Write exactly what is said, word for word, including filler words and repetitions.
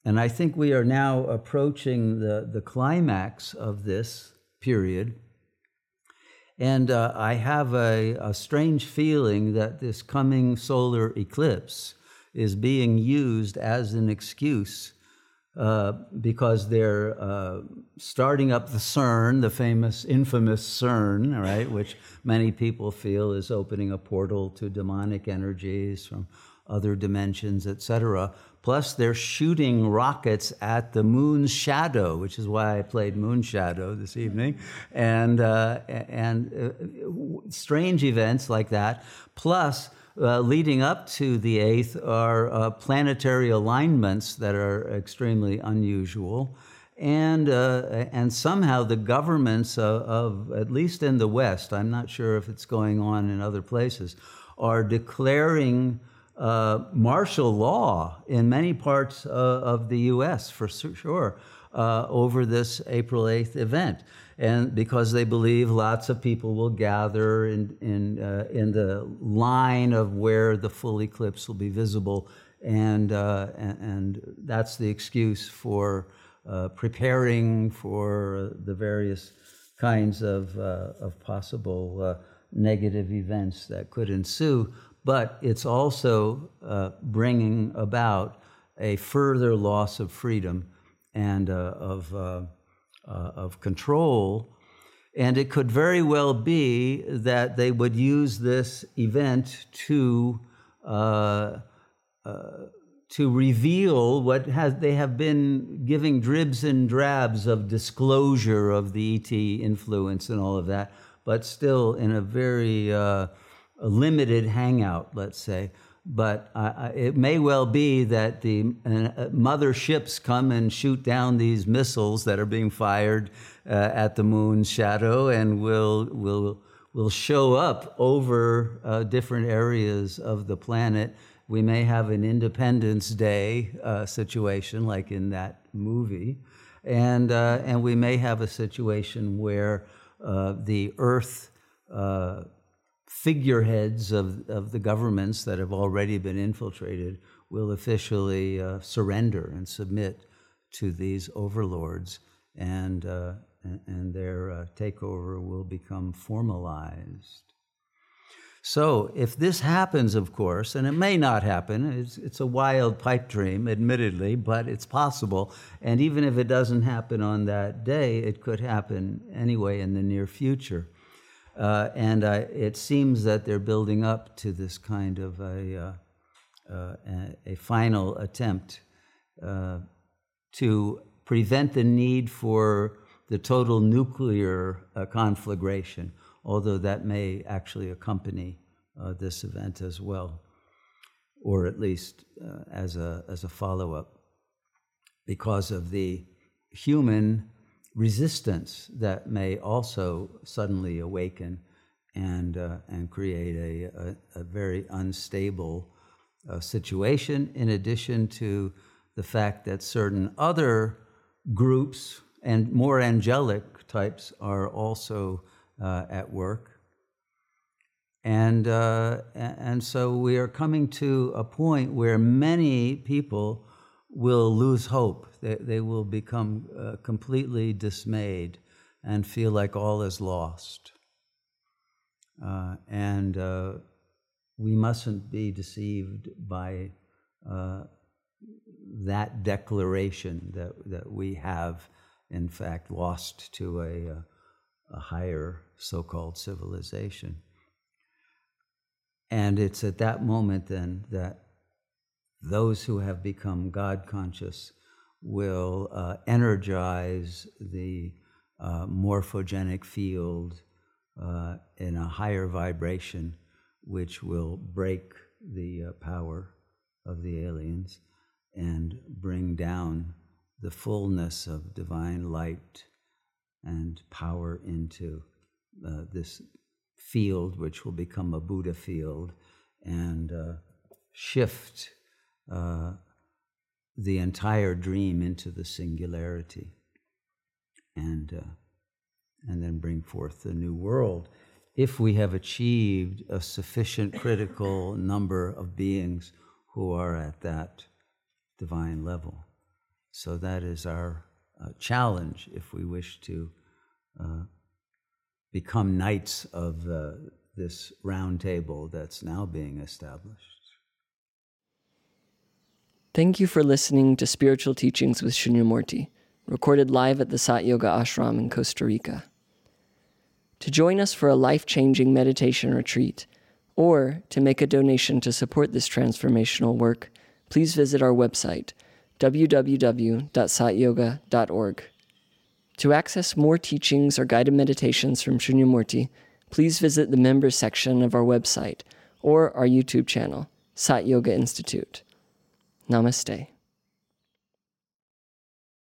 And I think we are now approaching the, the climax of this period. And uh, I have a, a strange feeling that this coming solar eclipse is being used as an excuse uh, because they're uh, starting up the CERN, the famous, infamous CERN, right, which many people feel is opening a portal to demonic energies from other dimensions, et cetera. Plus, they're shooting rockets at the moon's shadow, which is why I played Moon Shadow this evening, and uh, and uh, strange events like that. Plus, uh, leading up to the eighth are uh, planetary alignments that are extremely unusual, and uh, and somehow the governments of, of, at least in the West, I'm not sure if it's going on in other places, are declaring Uh, martial law in many parts uh, of the U S for sure uh, over this April eighth event, and because they believe lots of people will gather in in uh, in the line of where the full eclipse will be visible, and uh, and, and that's the excuse for uh, preparing for the various kinds of uh, of possible uh, negative events that could ensue. But it's also uh, bringing about a further loss of freedom and uh, of uh, uh, of control, and it could very well be that they would use this event to uh, uh, to reveal what has they have been giving dribs and drabs of disclosure of the E T influence and all of that, but still in a very uh, a limited hangout, let's say. But uh, it may well be that the uh, mother ships come and shoot down these missiles that are being fired uh, at the moon's shadow, and will will will show up over uh, different areas of the planet. We may have an Independence Day uh, situation like in that movie, and uh, and we may have a situation where uh, the Earth uh, figureheads of, of the governments that have already been infiltrated will officially uh, surrender and submit to these overlords, and uh, and, and their uh, takeover will become formalized. So if this happens, of course, and it may not happen, it's, it's a wild pipe dream, admittedly, but it's possible. And even if it doesn't happen on that day, it could happen anyway in the near future. Uh, and uh, it seems that they're building up to this kind of a, uh, uh, a, a final attempt uh, to prevent the need for the total nuclear uh, conflagration, although that may actually accompany uh, this event as well, or at least uh, as a as a follow-up, because of the human resistance that may also suddenly awaken and uh, and create a, a, a very unstable uh, situation, in addition to the fact that certain other groups and more angelic types are also uh, at work. And, uh, and so we are coming to a point where many people will lose hope. They, they will become uh, completely dismayed and feel like all is lost. Uh, and uh, we mustn't be deceived by uh, that declaration that, that we have, in fact, lost to a, a higher so-called civilization. And it's at that moment then that those who have become God-conscious will uh, energize the uh, morphogenic field uh, in a higher vibration, which will break the uh, power of the aliens and bring down the fullness of divine light and power into uh, this field, which will become a Buddha field, and uh, shift uh, the entire dream into the singularity, and uh, and then bring forth the new world, if we have achieved a sufficient critical number of beings who are at that divine level. So that is our uh, challenge if we wish to uh, become knights of uh, this round table that's now being established. Thank you for listening to Spiritual Teachings with Shunyamurti, recorded live at the Sat Yoga Ashram in Costa Rica. To join us for a life-changing meditation retreat, or to make a donation to support this transformational work, please visit our website, w w w dot sat yoga dot org. To access more teachings or guided meditations from Shunyamurti, please visit the members section of our website or our YouTube channel, Sat Yoga Institute. Namaste.